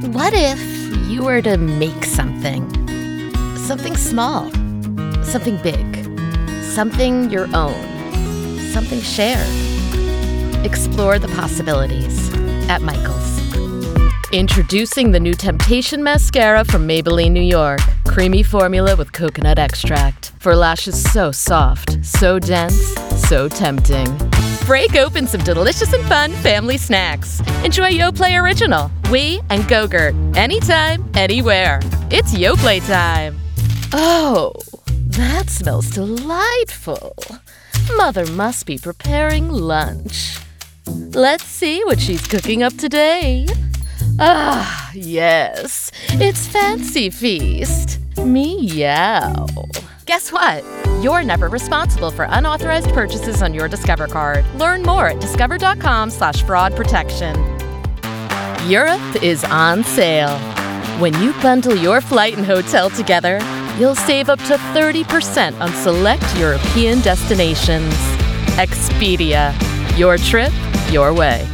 What if you were to make something? Something small, something big, something your own, something shared. Explore the possibilities at Michaels. Introducing the new Temptation Mascara from Maybelline, New York. Creamy formula with coconut extract for lashes so soft, so dense, so tempting. Break open some delicious and fun family snacks. Enjoy Yoplait Original, Oui, and Go-Gurt. Anytime, anywhere. It's Yoplait time. Oh, that smells delightful. Mother must be preparing lunch. Let's see what she's cooking up today. Ah, yes, it's Fancy Feast. Meow. Guess what? You're never responsible for unauthorized purchases on your Discover card. Learn more at discover.com/fraud protection. Europe is on sale. When you bundle your flight and hotel together, you'll save up to 30% on select European destinations. Expedia. Your trip, your way.